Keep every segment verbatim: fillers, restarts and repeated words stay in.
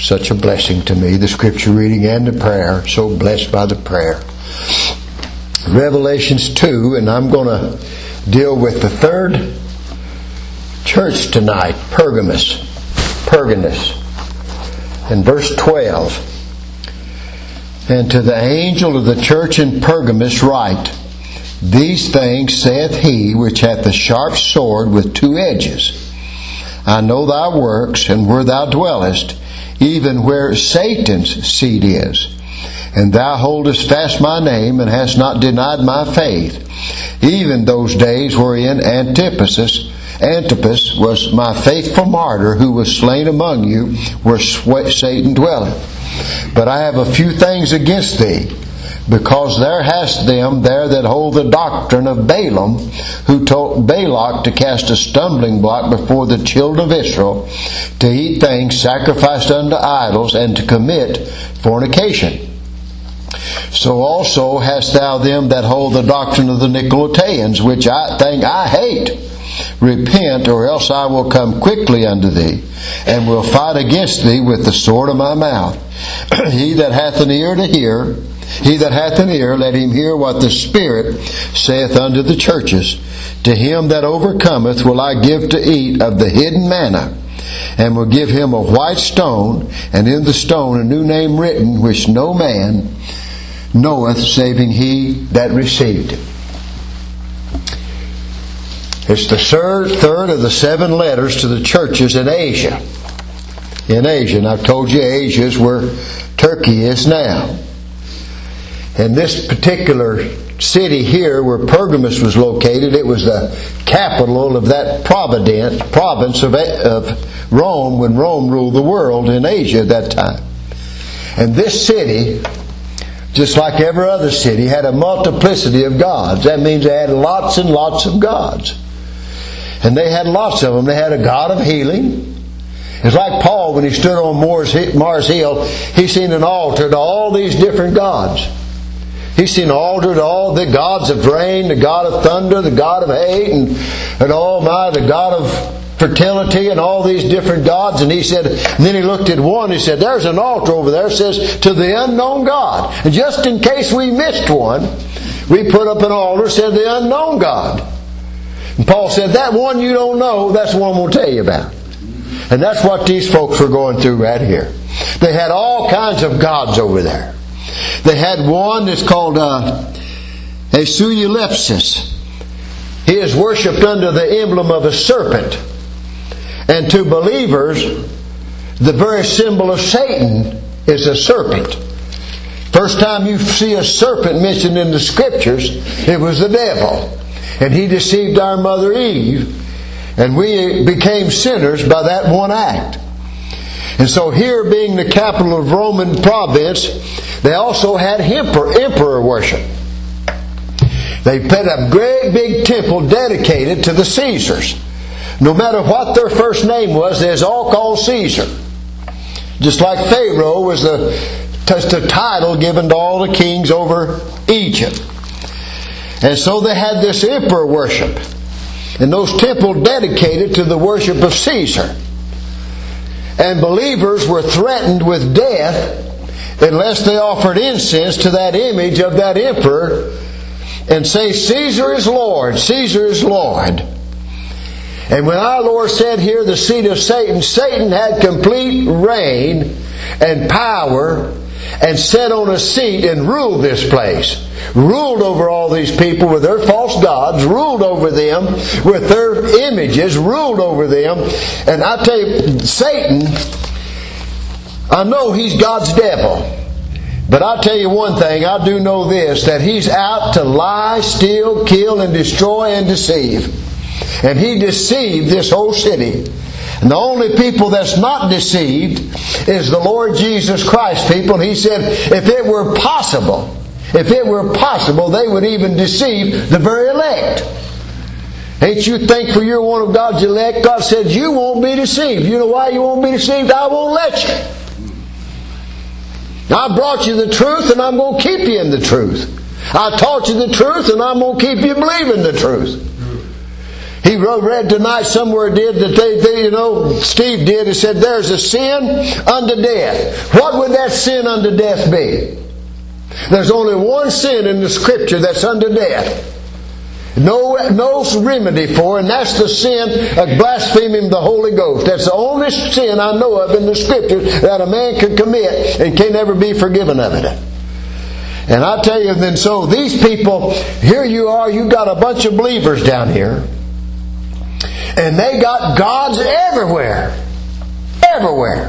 Such a blessing to me, the scripture reading and the prayer. So blessed by the prayer. Revelations two, and I'm going to deal with the third church tonight, Pergamos. Pergamos. In verse twelve. And to the angel of the church in Pergamos write, These things saith he which hath a sharp sword with two edges. I know thy works, and where thou dwellest, even where Satan's seat is. And thou holdest fast my name, and hast not denied my faith, even those days wherein Antipas, Antipas was my faithful martyr, who was slain among you, where Satan dwelleth. But I have a few things against thee, because there hast them there that hold the doctrine of Balaam, who told Balak to cast a stumbling block before the children of Israel, to eat things sacrificed unto idols, and to commit fornication. So also hast thou them that hold the doctrine of the Nicolaitans, which I think I hate. Repent, or else I will come quickly unto thee, and will fight against thee with the sword of my mouth. He that hath an ear to hear, he that hath an ear, let him hear what the Spirit saith unto the churches. To him that overcometh will I give to eat of the hidden manna, and will give him a white stone, and in the stone a new name written, which no man knoweth, saving he that received it. It's the third, third of the seven letters to the churches in Asia. In Asia. And I've told you Asia is where Turkey is now. And this particular city here where Pergamos was located, it was the capital of that province of, of Rome when Rome ruled the world in Asia at that time. And this city, just like every other city, had a multiplicity of gods. That means they had lots and lots of gods. And they had lots of them. They had a God of healing. It's like Paul when he stood on Mars Hill, he seen an altar to all these different gods. He's seen an altar to all the gods of rain, the God of thunder, the God of hate, and, and all my, the God of fertility, and all these different gods. And he said, and then he looked at one, he said, there's an altar over there, it says, to the unknown God. And just in case we missed one, we put up an altar, said the unknown God. And Paul said, that one you don't know, that's the one we'll tell you about. And that's what these folks were going through right here. They had all kinds of gods over there. They had one that's called uh, Asuyalepsis. He is worshipped under the emblem of a serpent. And to believers, the very symbol of Satan is a serpent. First time you see a serpent mentioned in the Scriptures, it was the devil. And he deceived our mother Eve. And we became sinners by that one act. And so here, being the capital of Roman province, they also had emperor, emperor worship. They put a great big temple dedicated to the Caesars. No matter what their first name was, they was all called Caesar. Just like Pharaoh was the, the title given to all the kings over Egypt. And so they had this emperor worship. And those temples dedicated to the worship of Caesar. And believers were threatened with death unless they offered incense to that image of that emperor and say, Caesar is Lord, Caesar is Lord. And when our Lord said here, the seat of Satan, Satan had complete reign and power and sat on a seat and ruled this place. Ruled over all these people with their false gods, ruled over them with their images, ruled over them. And I tell you, Satan, I know he's God's devil. But I tell you one thing, I do know this, that he's out to lie, steal, kill, and destroy and deceive. And he deceived this whole city. And the only people that's not deceived is the Lord Jesus Christ, people. And he said, if it were possible, if it were possible, they would even deceive the very elect. Ain't you thankful you're one of God's elect? God said you won't be deceived. You know why you won't be deceived? I won't let you. I brought you the truth, and I'm going to keep you in the truth. I taught you the truth, and I'm going to keep you believing the truth. He wrote, read tonight somewhere did that they, they, you know, Steve did. He said, there's a sin unto death. What would that sin unto death be? There's only one sin in the Scripture that's unto death. No, no remedy for, and that's the sin of blaspheming the Holy Ghost. That's the only sin I know of in the Scriptures that a man can commit and can never be forgiven of it. And I tell you, then, so these people, here you are, you got a bunch of believers down here, and they got gods everywhere. Everywhere.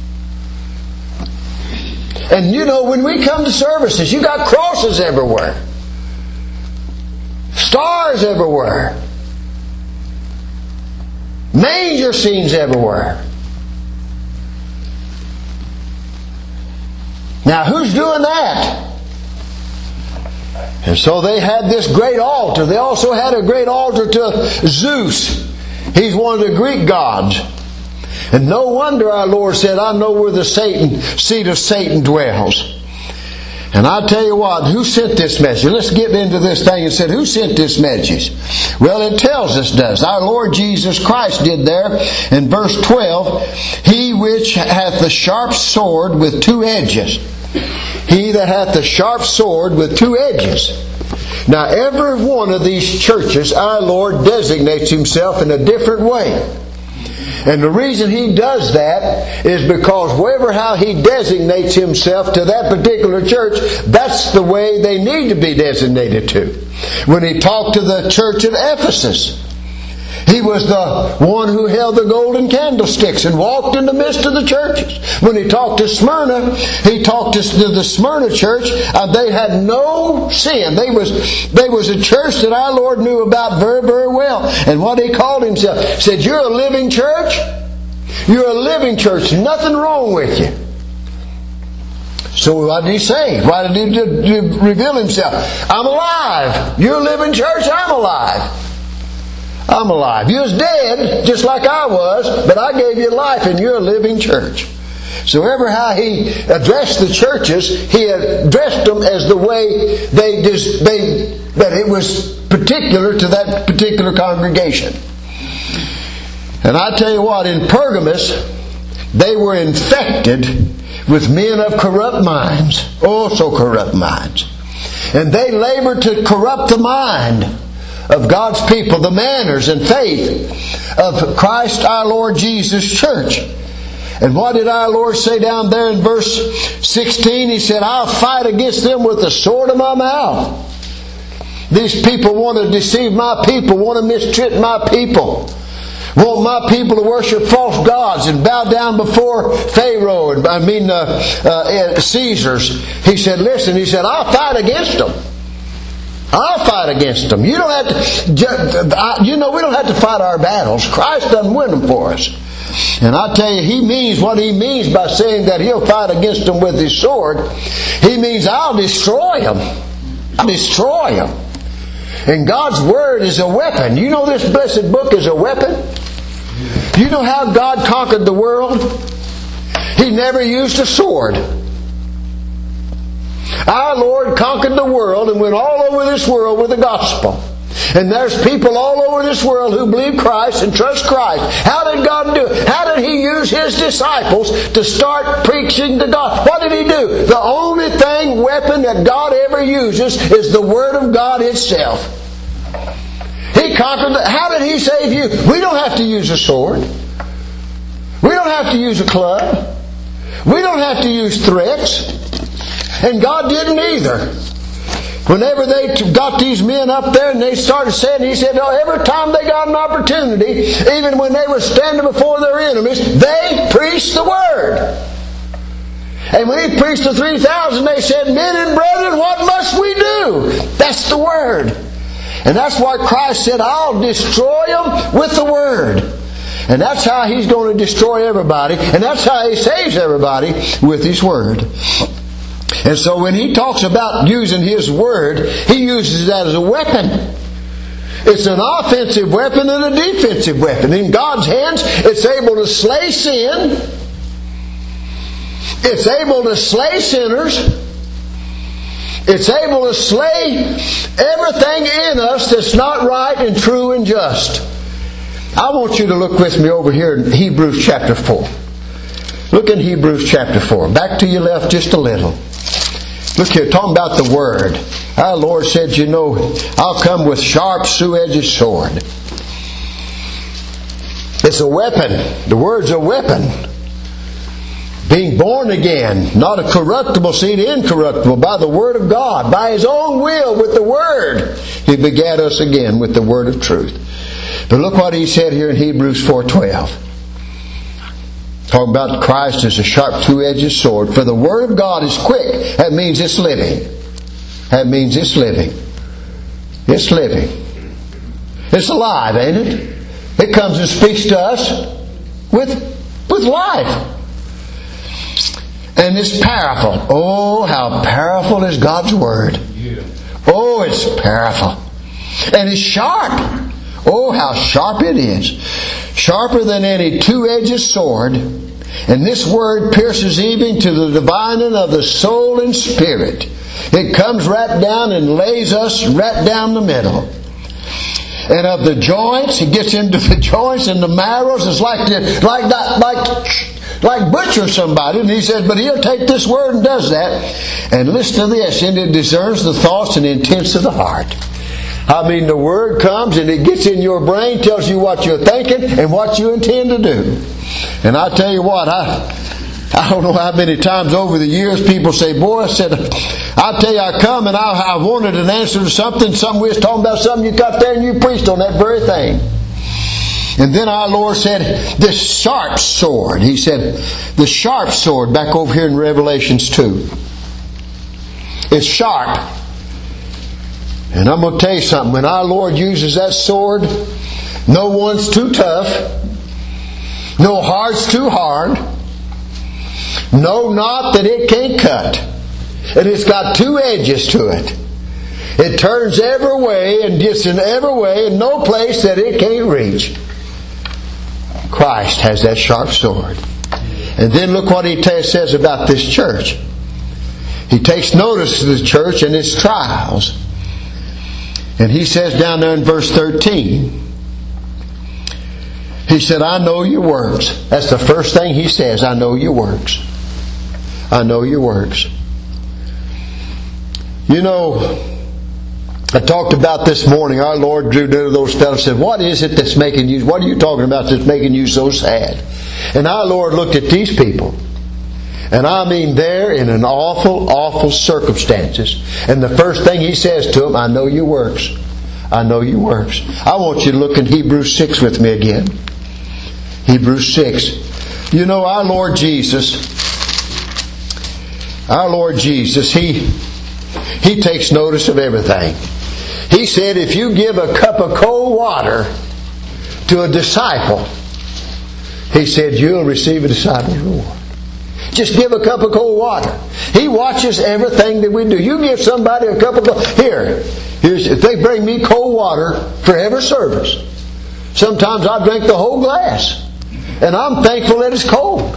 And you know, when we come to services, you got crosses everywhere. Stars everywhere. Manger scenes everywhere. Now, who's doing that? And so they had this great altar. They also had a great altar to Zeus. He's one of the Greek gods. And no wonder our Lord said, I know where the Satan, seat of Satan dwells. And I tell you what, who sent this message? Let's get into this thing and said, who sent this message? Well, it tells us does. Our Lord Jesus Christ did there in verse twelve, He which hath the sharp sword with two edges. He that hath the sharp sword with two edges. Now, every one of these churches, our Lord designates Himself in a different way. And the reason He does that is because wherever how He designates Himself to that particular church, that's the way they need to be designated to. When He talked to the church at Ephesus, He was the one who held the golden candlesticks and walked in the midst of the churches. When He talked to Smyrna, He talked to the Smyrna church. Uh, they had no sin. They was, they was a church that our Lord knew about very, very well. And what He called Himself, He said, you're a living church. You're a living church. Nothing wrong with you. So what did He say? Why did He reveal Himself? I'm alive. You're a living church. I'm alive. I'm alive. You was dead, just like I was, but I gave you life and you're a living church. So ever how He addressed the churches, He addressed them as the way they, they that it was particular to that particular congregation. And I tell you what, in Pergamos, they were infected with men of corrupt minds. Oh, so corrupt minds. And they labored to corrupt the mind of God's people, the manners and faith of Christ our Lord Jesus' church. And what did our Lord say down there in verse sixteen? He said, I'll fight against them with the sword of my mouth. These people want to deceive my people, want to mistreat my people, want my people to worship false gods and bow down before Pharaoh, and I mean uh, uh, Caesars. He said, listen, he said, I'll fight against them. I'll fight against them. You don't have to, you know, we don't have to fight our battles. Christ doesn't win them for us. And I tell you, He means what He means by saying that He'll fight against them with His sword. He means I'll destroy them. I'll destroy them. And God's Word is a weapon. You know this blessed book is a weapon? You know how God conquered the world? He never used a sword. Our Lord conquered the world and went all over this world with the gospel. And there's people all over this world who believe Christ and trust Christ. How did God do it? How did He use His disciples to start preaching the gospel? What did He do? The only thing, weapon that God ever uses is the Word of God itself. He conquered the, how did He save you? We don't have to use a sword. We don't have to use a club. We don't have to use threats. And God didn't either. Whenever they got these men up there and they started saying, He said, oh, every time they got an opportunity, even when they were standing before their enemies, they preached the Word. And when He preached to three thousand, they said, men and brethren, what must we do? That's the Word. And that's why Christ said, I'll destroy them with the Word. And that's how He's going to destroy everybody. And that's how He saves everybody, with His Word. And so when He talks about using His Word, He uses that as a weapon. It's an offensive weapon and a defensive weapon. In God's hands, it's able to slay sin. It's able to slay sinners. It's able to slay everything in us that's not right and true and just. I want you to look with me over here in Hebrews chapter four. Look in Hebrews chapter four. Back to your left just a little. Look here, talking about the Word. Our Lord said, you know, I'll come with sharp, two-edged sword. It's a weapon. The Word's a weapon. Being born again, not a corruptible seed, incorruptible, by the Word of God, by His own will, with the Word. He begat us again with the Word of truth. But look what He said here in Hebrews four twelve. Talking about Christ as a sharp two-edged sword. For the Word of God is quick. That means it's living. That means it's living. It's living. It's alive, ain't it? It comes and speaks to us with, with life. And it's powerful. Oh, how powerful is God's Word. Oh, it's powerful. And it's sharp. Oh, how sharp it is. Sharper than any two-edged sword. And this Word pierces even to the dividing of the soul and spirit. It comes right down and lays us right down the middle. And of the joints, it gets into the joints and the marrows. It's like the, like that, like like butcher somebody. And He said, but He'll take this Word and does that. And listen to this, and it discerns the thoughts and intents of the heart. I mean, the Word comes and it gets in your brain, tells you what you're thinking and what you intend to do. And I tell you what, I I don't know how many times over the years people say, boy, I said, I tell you, I come and I, I wanted an answer to something, something we was talking about, something you got there and you preached on that very thing. And then our Lord said, this sharp sword. He said, the sharp sword, back over here in Revelations two. It's sharp. And I'm going to tell you something. When our Lord uses that sword, no one's too tough. No heart's too hard. No knot that it can't cut. And it's got two edges to it. It turns every way and gets in every way and no place that it can't reach. Christ has that sharp sword. And then look what He t- says about this church. He takes notice of the church and its trials. And He says down there in verse thirteen, He said, I know your works. That's the first thing He says. I know your works. I know your works. You know, I talked about this morning, our Lord drew near to those fellows and said, what is it that's making you, what are you talking about that's making you so sad? And our Lord looked at these people. And I mean they're in an awful, awful circumstances. And the first thing He says to them, I know your works. I know your works. I want you to look in Hebrews six with me again. Hebrews six. You know, our Lord Jesus, our Lord Jesus, He, He takes notice of everything. He said, if you give a cup of cold water to a disciple, He said, you'll receive a disciple's reward. Just give a cup of cold water. He watches everything that we do. You give somebody a cup of cold... Here, here's, if they bring me cold water for every service, sometimes I drink the whole glass. And I'm thankful that it's cold.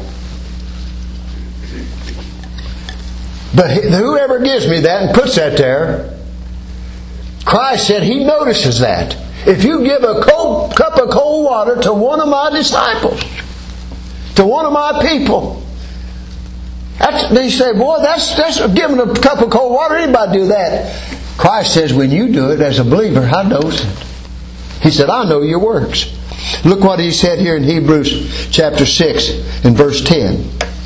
But whoever gives me that and puts that there, Christ said He notices that. If you give a cold, cup of cold water to one of my disciples, to one of my people, that's, they say, boy, that's, that's giving a cup of cold water. Anybody do that? Christ says, when you do it as a believer, I know it. He said, I know your works. Look what He said here in Hebrews chapter six and verse ten.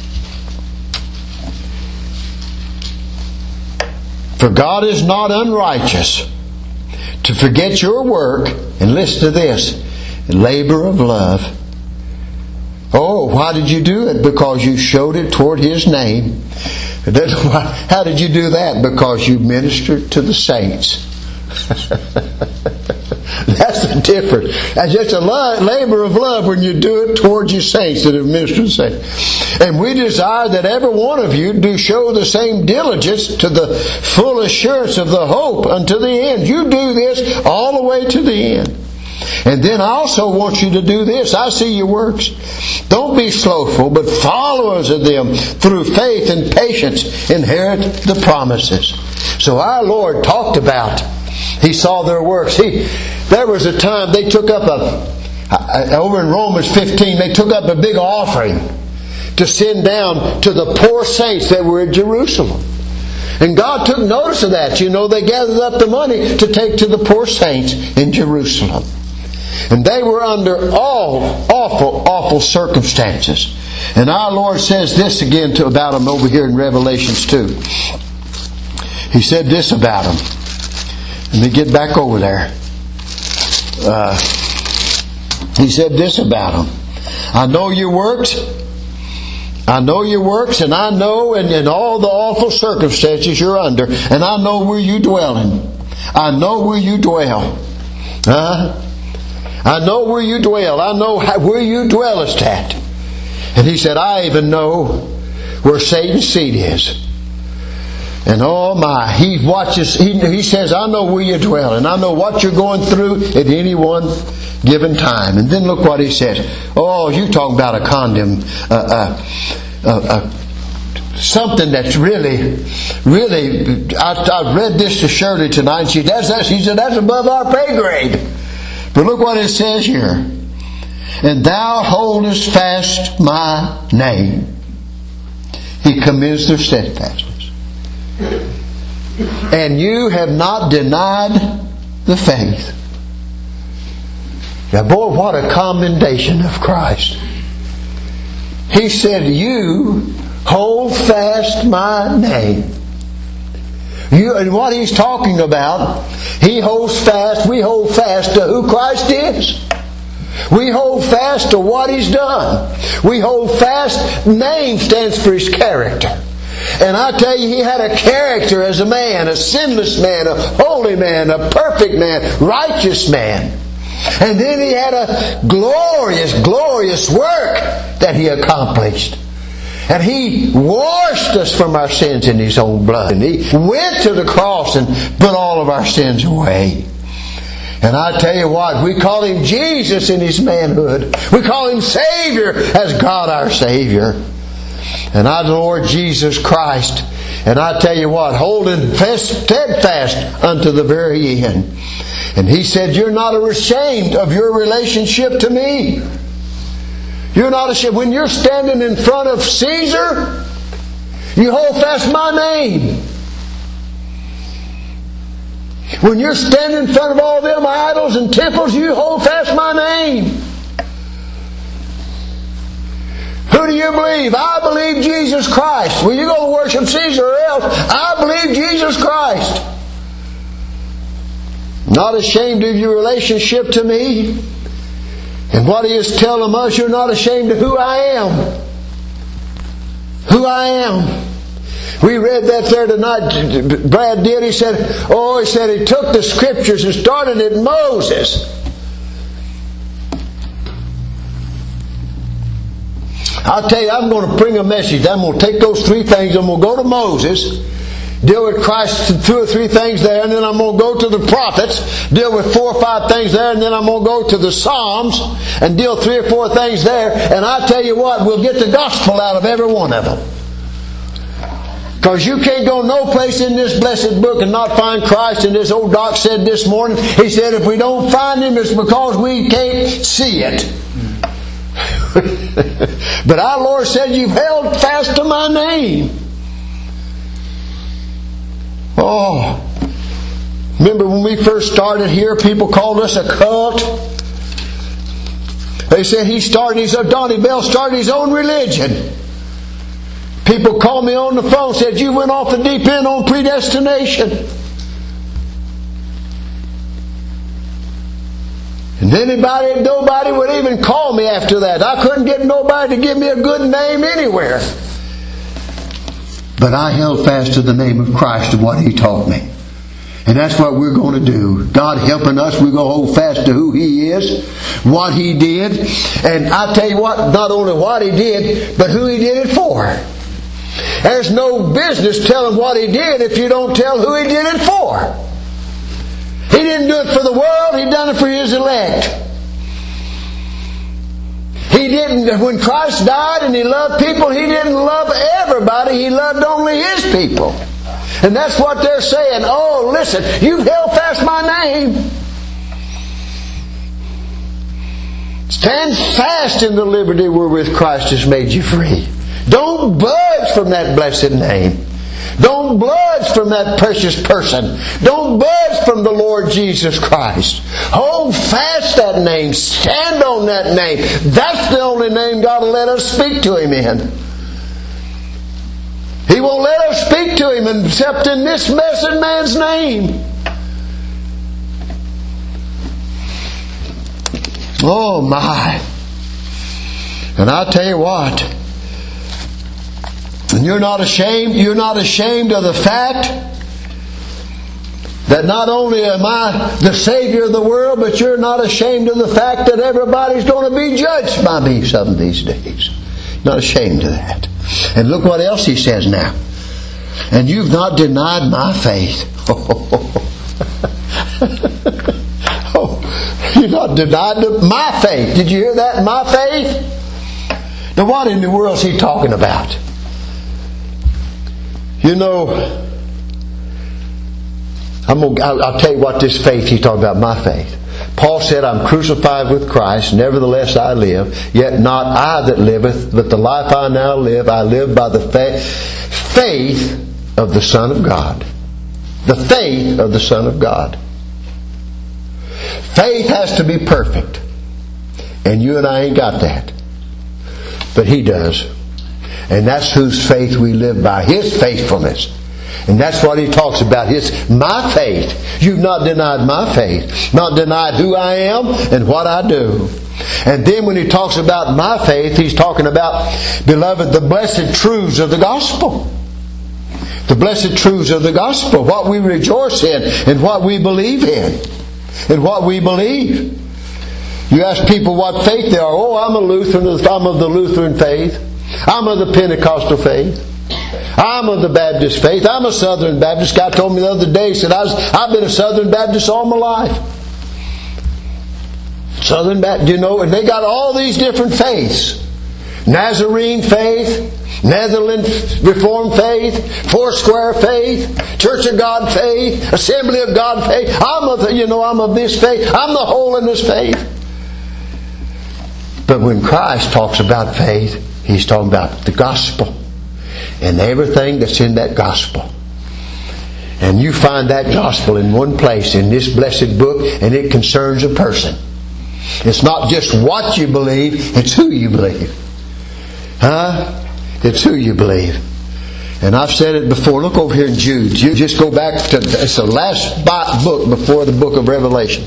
For God is not unrighteous to forget your work, and listen to this, labor of love. Oh, why did you do it? Because you showed it toward His name. How did you do that? Because you ministered to the saints. That's the difference. That's just a labor of love when you do it towards your saints that have ministered to the saints. And we desire that every one of you do show the same diligence to the full assurance of the hope unto the end. You do this all the way to the end. And then I also want you to do this. I see your works. Don't be slothful, but followers of them through faith and patience inherit the promises. So our Lord talked about, He saw their works. He, there was a time they took up a, uh, over in Romans fifteen, they took up a big offering to send down to the poor saints that were in Jerusalem. And God took notice of that. You know, they gathered up the money to take to the poor saints in Jerusalem. And they were under all awful, awful circumstances. And our Lord says this again to, about them over here in Revelations two. He said this about them. Let me get back over there. Uh, he said this about them. I know your works. I know your works, and I know and, and all the awful circumstances you're under, and I know where you dwell in. I know where you dwell. Huh? I know where you dwell. I know how, where you dwellest at. And he said, I even know where Satan's seat is. And oh my, he watches, he, he says, I know where you dwell, and I know what you're going through at any one given time. And then look what he says. Oh, you talking about a condemn, uh, uh, uh, uh, something that's really, really, I, I read this to Shirley tonight, and she, that's, that's, she said, that's above our pay grade. But look what it says here. And thou holdest fast my name. He commends their steadfastness. And you have not denied the faith. Now boy, what a commendation of Christ. He said, you hold fast my name. You, and what he's talking about, he holds fast, we hold fast to who Christ is. We hold fast to what he's done. We hold fast, name stands for his character. And I tell you, he had a character as a man, a sinless man, a holy man, a perfect man, righteous man. And then he had a glorious, glorious work that he accomplished. And he washed us from our sins in his own blood. And he went to the cross and put all of our sins away. And I tell you what, we call him Jesus in his manhood. We call him Savior as God our Savior. And I, the Lord Jesus Christ. And I tell you what, holding fast, steadfast unto the very end. And he said, you're not ashamed of your relationship to me. You're not ashamed. When you're standing in front of Caesar, you hold fast my name. When you're standing in front of all them idols and temples, you hold fast my name. Who do you believe? I believe Jesus Christ. Well, you go to worship Caesar or else. I believe Jesus Christ. Not ashamed of your relationship to me. And what he is telling us, you're not ashamed of who I am. Who I am. We read that there tonight. Brad did. He said, oh, he said he took the scriptures and started at Moses. I'll tell you, I'm going to bring a message. I'm going to take those three things. I'm going to go to Moses, deal with Christ, two or three things there, and then I'm going to go to the prophets, deal with four or five things there, and then I'm going to go to the Psalms and deal three or four things there. And I tell you what, we'll get the gospel out of every one of them. Because you can't go no place in this blessed book and not find Christ. And this old doc said this morning, he said, if we don't find him, it's because we can't see it. But our Lord said, you've held fast to my name. Oh, remember when we first started here, people called us a cult. They said he started, he said Donnie Bell started his own religion. People called me on the phone and said, you went off the deep end on predestination. And anybody, nobody would even call me after that. I couldn't get nobody to give me a good name anywhere. But I held fast to the name of Christ and what he taught me. And that's what we're going to do. God helping us, we're going to hold fast to who he is, what he did. And I tell you what, not only what he did, but who he did it for. There's no business telling what he did if you don't tell who he did it for. He didn't do it for the world, he done it for his elect. He didn't, when Christ died and he loved people, he didn't love everybody, he loved only his people. And that's what they're saying. Oh, listen, you've held fast my name. Stand fast in the liberty wherewith Christ has made you free. Don't budge from that blessed name. Don't budge from that precious person. Don't budge from the Lord Jesus Christ. Hold fast that name. Stand on that name. That's the only name God will let us speak to Him in. He won't let us speak to Him except in this blessed man's name. Oh my. And I'll tell you what. And you're not ashamed, you're not ashamed of the fact that not only am I the Savior of the world, but you're not ashamed of the fact that everybody's going to be judged by me some of these days. Not ashamed of that. And look what else he says now. And you've not denied my faith. Oh, you've not denied my faith. Did you hear that? My faith? Now what in the world is he talking about? You know, I'm gonna, I'll, I'll tell you what this faith he's talking about, my faith. Paul said, I'm crucified with Christ, nevertheless I live, yet not I that liveth, but the life I now live, I live by the fa- faith of the Son of God. The faith of the Son of God. Faith has to be perfect. And you and I ain't got that. But He does. And that's whose faith we live by. His faithfulness. And that's what he talks about. His my faith. You've not denied my faith. Not denied who I am and what I do. And then when he talks about my faith, he's talking about, beloved, the blessed truths of the gospel. The blessed truths of the gospel. What we rejoice in and what we believe in. And what we believe. You ask people what faith they are. Oh, I'm a Lutheran. I'm of the Lutheran faith. I'm of the Pentecostal faith. I'm of the Baptist faith. I'm a Southern Baptist. God told me the other day, he said, I was, I've been a Southern Baptist all my life. Southern Baptist, you know, and they got all these different faiths. Nazarene faith, Netherlands Reformed faith, Foursquare faith, Church of God faith, Assembly of God faith. I'm of, you know, I'm of this faith. I'm the holiness faith. But when Christ talks about faith, He's talking about the gospel and everything that's in that gospel. And you find that gospel in one place in this blessed book, and it concerns a person. It's not just what you believe, it's who you believe. Huh? It's who you believe. And I've said it before. Look over here in Jude. You just go back to, it's the last book before the book of Revelation.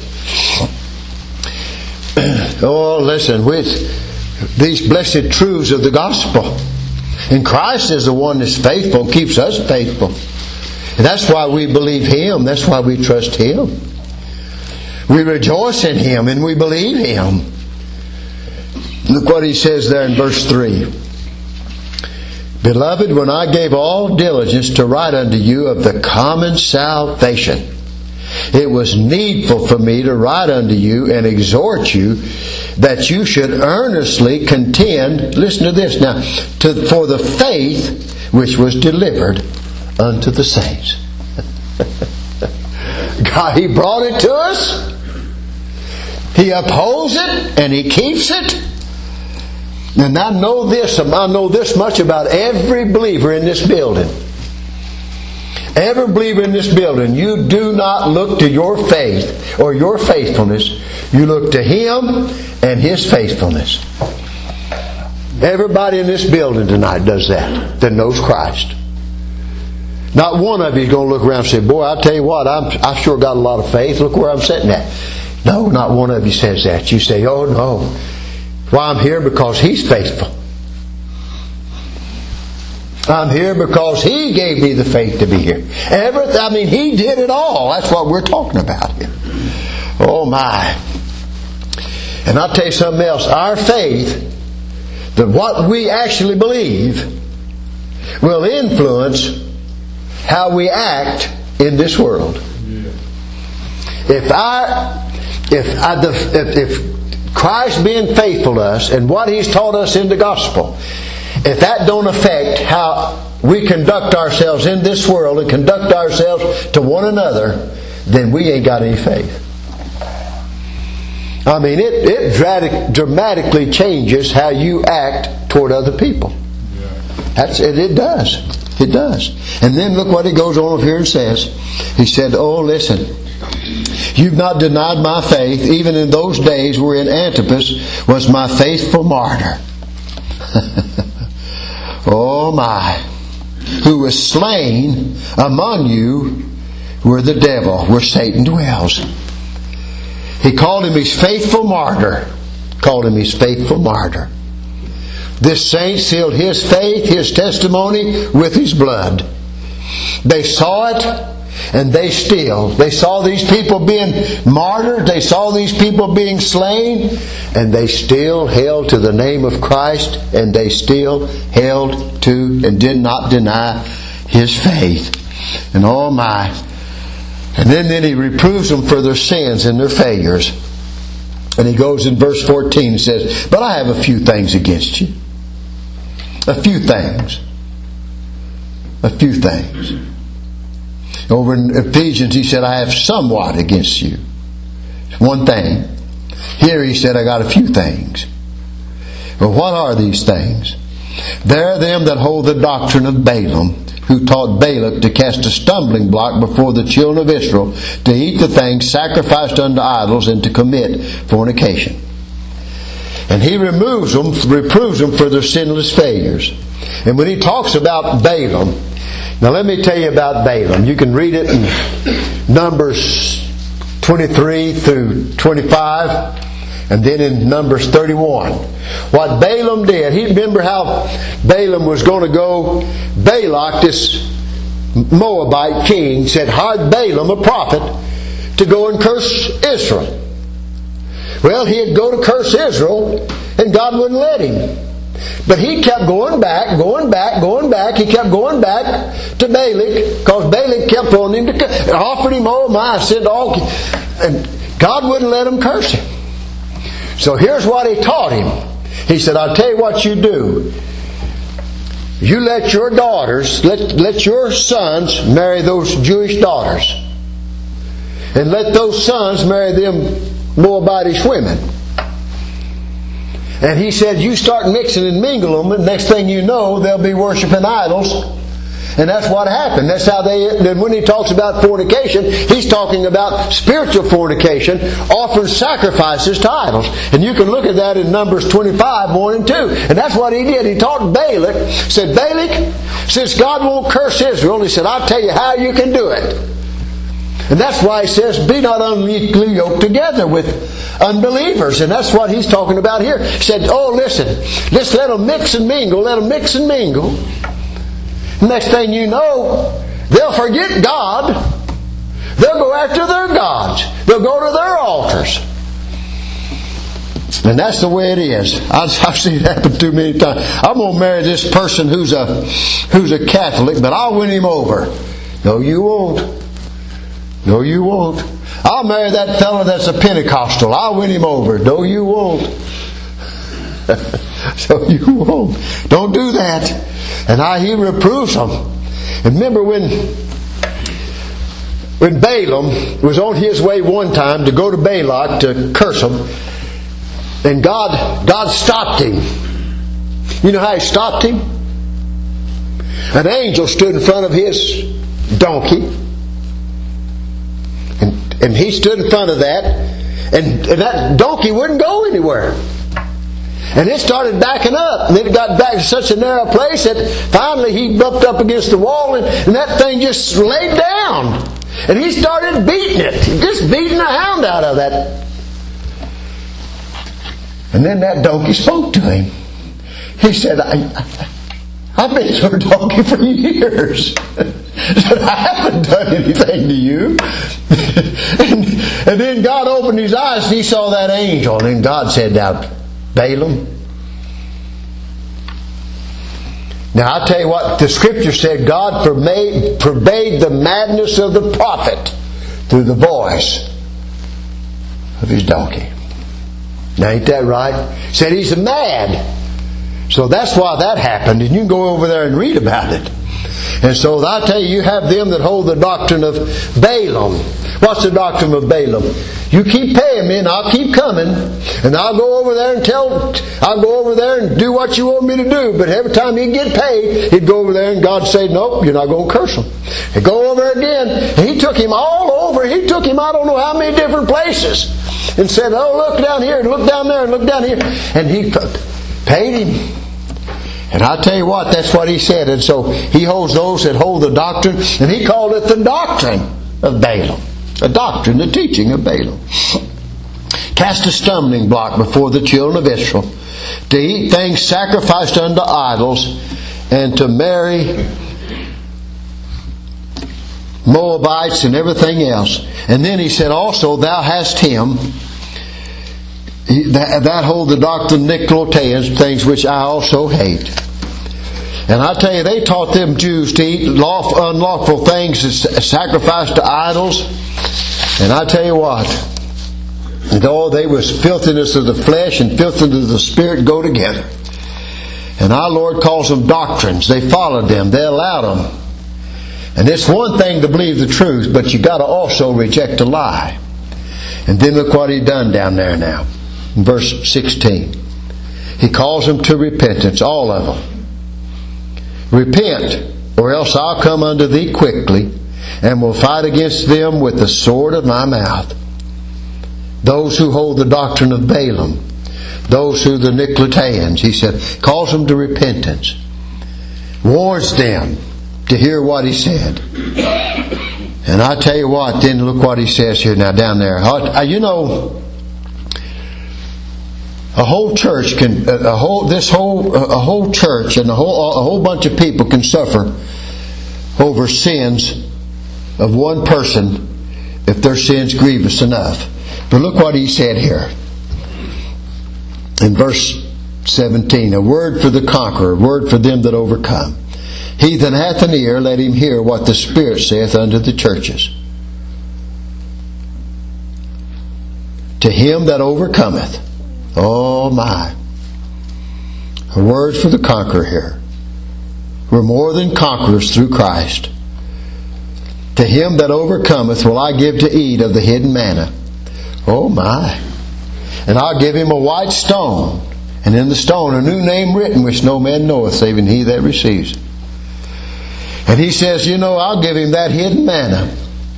Oh, listen, with these blessed truths of the gospel. And Christ is the one that's faithful, keeps us faithful. And that's why we believe Him. That's why we trust Him. We rejoice in Him and we believe Him. Look what he says there in verse three. Beloved, when I gave all diligence to write unto you of the common salvation, it was needful for me to write unto you and exhort you that you should earnestly contend, listen to this now, to, for the faith which was delivered unto the saints. God, He brought it to us. He upholds it and He keeps it. And I know this, I know this much about every believer in this building. Every believer in this building, you do not look to your faith or your faithfulness. You look to Him and His faithfulness. Everybody in this building tonight does that, that knows Christ. Not one of you is going to look around and say, boy, I'll tell you what, I'm, I've sure got a lot of faith. Look where I'm sitting at. No, not one of you says that. You say, oh no. Why, I'm here because He's faithful. I'm here because He gave me the faith to be here. Everything, I mean, He did it all. That's what we're talking about here. Oh my. And I'll tell you something else. Our faith, that what we actually believe, will influence how we act in this world. If I, if I, if, if Christ being faithful to us and what He's taught us in the gospel, if that don't affect how we conduct ourselves in this world and conduct ourselves to one another, then we ain't got any faith. I mean, it, it dramatic, dramatically changes how you act toward other people. That's it, it does. It does. And then look what he goes on over here and says. He said, oh, listen, you've not denied my faith, even in those days wherein Antipas was my faithful martyr. Oh my. Who was slain among you where the devil, where Satan dwells. He called him his faithful martyr. Called him his faithful martyr. This saint sealed his faith, his testimony with his blood. They saw it, and they still. They saw these people being martyred. They saw these people being slain, and they still held to the name of Christ, and they still held to and did not deny his faith. And oh my. And then, then he reproves them for their sins and their failures. And he goes in verse fourteen and says, but I have a few things against you. A few things. A few things. Over in Ephesians he said, I have somewhat against you. One thing. Here he said, I got a few things. But what are these things? There are them that hold the doctrine of Balaam, who taught Balak to cast a stumbling block before the children of Israel, to eat the things sacrificed unto idols, and to commit fornication. And he removes them, reproves them for their sinless failures. And when he talks about Balaam, now let me tell you about Balaam. You can read it in Numbers twenty-three through twenty-five, and then in Numbers thirty-one. What Balaam did, he remember how Balaam was going to go, Balak, this Moabite king, said, hired Balaam, a prophet, to go and curse Israel. Well, he'd go to curse Israel, and God wouldn't let him. But he kept going back, going back, going back. He kept going back to Balak, because Balak kept on him to offered him, oh my, said all, and God wouldn't let him curse him. So here's what he taught him. He said, I'll tell you what you do. You let your daughters, let, let your sons marry those Jewish daughters. And let those sons marry them Moabitish women. And he said, you start mixing and mingling them, and next thing you know, they'll be worshiping idols. And that's what happened. That's how they, then when he talks about fornication, he's talking about spiritual fornication, offering sacrifices to idols. And you can look at that in Numbers twenty-five, one and two. And that's what he did. He taught Balak, said, Balak, since God won't curse Israel, he said, I'll tell you how you can do it. And that's why he says, be not unequally yoked together with unbelievers. And that's what he's talking about here. He said, oh, listen, just let them mix and mingle, let them mix and mingle. Next thing you know, they'll forget God. They'll go after their gods. They'll go to their altars. And that's the way it is. I've seen it happen too many times. I'm going to marry this person who's a who's a Catholic, but I'll win him over. No, you won't. No, you won't. I'll marry that fellow that's a Pentecostal. I'll win him over. No, you won't. So you won't. Don't do that. And I, he reproves them. And remember when when Balaam was on his way one time to go to Balak to curse him, and God God stopped him. You know how he stopped him? An angel stood in front of his donkey. And, and he stood in front of that, and, and that donkey wouldn't go anywhere. And it started backing up, and it got back to such a narrow place that finally he bumped up against the wall, and, and that thing just laid down. And he started beating it, just beating the hound out of that. And then that donkey spoke to him. He said, I, I've been your donkey for years. Said, I haven't done anything to you. and, and then God opened his eyes and he saw that angel. And God said, now, Balaam. Now I'll tell you what the scripture said. God forbade, forbade the madness of the prophet through the voice of his donkey. Now ain't that right? Said he's mad. So that's why that happened. And you can go over there and read about it. And so I tell you, you have them that hold the doctrine of Balaam. What's the doctrine of Balaam? You keep paying me and I'll keep coming. And I'll go over there and tell, I'll go over there and do what you want me to do. But every time he'd get paid, he'd go over there and God said, nope, you're not going to curse him. He'd go over again. And he took him all over. He took him I don't know how many different places. And said, oh, look down here and look down there and look down here. And he paid him. And I tell you what, that's what he said. And so he holds those that hold the doctrine, and he called it the doctrine of Balaam. A doctrine, the teaching of Balaam. Cast a stumbling block before the children of Israel, to eat things sacrificed unto idols, and to marry Moabites and everything else. And then he said also, thou hast him That, that hold the doctrine of Nicolaitans, things which I also hate. And I tell you, they taught them Jews to eat lawful, unlawful things, sacrificed to idols. And I tell you what, though they was filthiness of the flesh and filthiness of the spirit go together. And our Lord calls them doctrines. They followed them. They allowed them. And it's one thing to believe the truth, but you got to also reject a lie. And then look what he done down there now. In verse sixteen, he calls them to repentance, all of them. Repent, or else I'll come unto thee quickly, and will fight against them with the sword of my mouth. Those who hold the doctrine of Balaam, those who the Nicolaitans, he said, calls them to repentance, warns them to hear what he said. And I tell you what, then look what he says here now down there. You know, a whole church can, a whole this whole a whole church and a whole a whole bunch of people can suffer over sins of one person if their sin's grievous enough. But look what he said here in verse seventeen: a word for the conqueror, a word for them that overcome. He that hath an ear, let him hear what the Spirit saith unto the churches. To him that overcometh. Oh my. A word for the conqueror here. We're more than conquerors through Christ. To him that overcometh will I give to eat of the hidden manna. Oh my. And I'll give him a white stone, and in the stone a new name written, which no man knoweth, saving he that receives it. And he says, you know, I'll give him that hidden manna.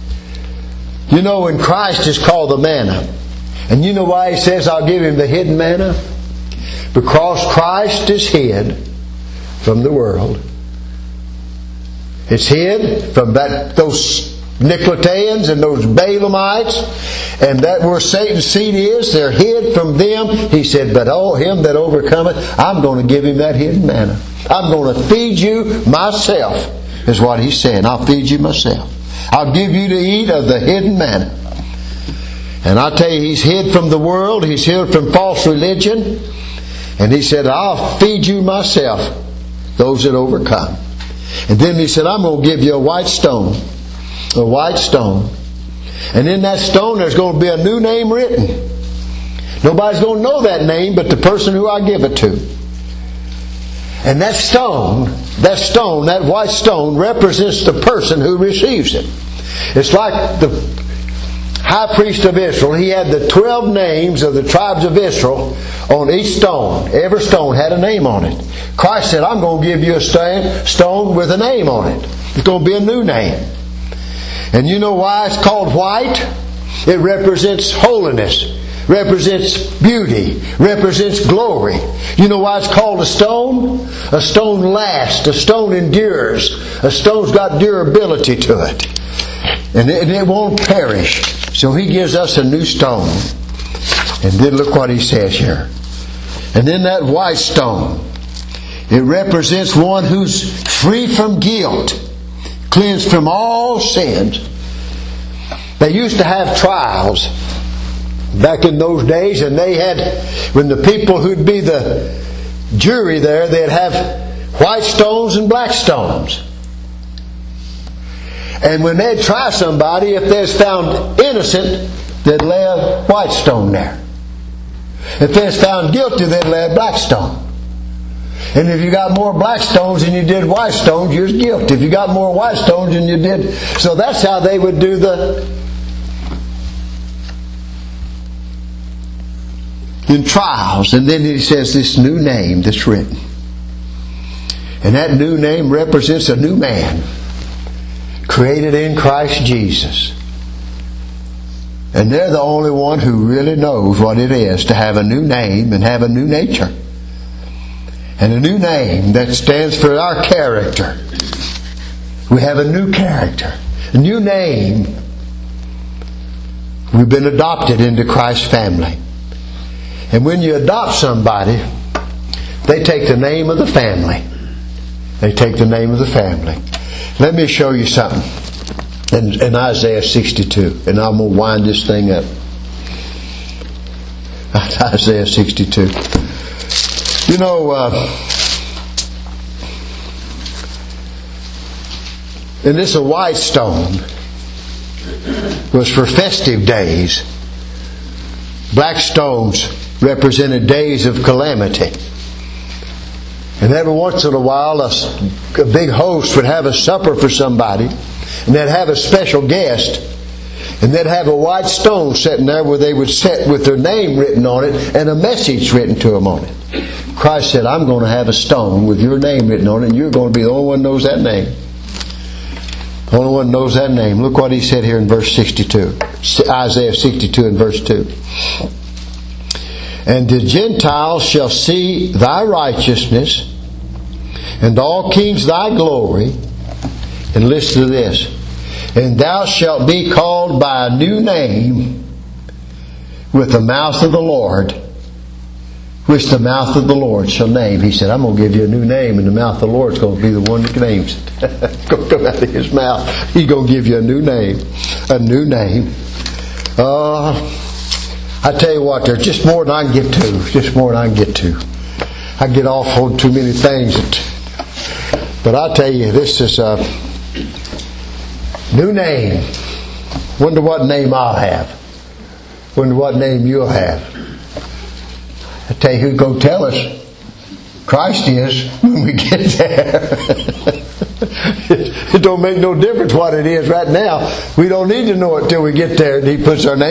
You know, when Christ is called the manna. And you know why he says I'll give him the hidden manna? Because Christ is hid from the world. It's hid from that those Nicolaitans and those Balaamites. And that where Satan's seed is, they're hid from them. He said, but oh, him that overcometh, I'm going to give him that hidden manna. I'm going to feed you myself, is what he's saying. I'll feed you myself. I'll give you to eat of the hidden manna. And I tell you, he's hid from the world. He's hid from false religion. And he said, I'll feed you myself, those that overcome. And then he said, I'm going to give you a white stone. A white stone. And in that stone there's going to be a new name written. Nobody's going to know that name but the person who I give it to. And that stone, that stone, that white stone represents the person who receives it. It's like the high priest of Israel. He had the twelve names of the tribes of Israel on each stone. Every stone had a name on it. Christ said, I'm going to give you a stone with a name on it. It's going to be a new name. And you know why it's called white? It represents holiness, represents beauty, represents glory. You know why it's called a stone? A stone lasts, a stone endures, a stone's got durability to it. And it, and it won't perish. So he gives us a new stone. And then look what he says here. And then that white stone, it represents one who's free from guilt, cleansed from all sins. They used to have trials back in those days, and they had, when the people who'd be the jury there, they'd have white stones and black stones. And when they'd try somebody, if they was found innocent, they'd lay a white stone there. If they was found guilty, they'd lay a black stone. And if you got more black stones than you did white stones, you're guilty. If you got more white stones than you did... So that's how they would do the... in trials. And then he says this new name that's written. And that new name represents a new man, created in Christ Jesus. And they're the only one who really knows what it is to have a new name and have a new nature. And a new name that stands for our character. We have a new character. A new name. We've been adopted into Christ's family. And when you adopt somebody, they take the name of the family. They take the name of the family. Let me show you something in, in Isaiah sixty-two. And I'm going to wind this thing up. Isaiah sixty-two. You know, uh, and this a white stone was for festive days. Black stones represented days of calamity. And every once in a while, a, a big host would have a supper for somebody, and they'd have a special guest, and they'd have a white stone sitting there where they would sit with their name written on it and a message written to them on it. Christ said, I'm going to have a stone with your name written on it, and you're going to be the only one who knows that name. The only one who knows that name. Look what he said here in verse sixty-two. Isaiah sixty-two and verse two. And the Gentiles shall see thy righteousness, and all kings thy glory. And listen to this. And thou shalt be called by a new name with the mouth of the Lord, which the mouth of the Lord shall name. He said, I'm going to give you a new name, and the mouth of the Lord is going to be the one that names it. It's going to come out of his mouth. He's going to give you a new name. A new name. Uh, I tell you what, there's just more than I can get to. Just more than I can get to. I get off on too many things. But I tell you, this is a new name. Wonder what name I'll have. Wonder what name you'll have. I tell you who's going to tell us. Christ is when we get there. It don't make no difference what it is right now. We don't need to know it till we get there and He puts our name.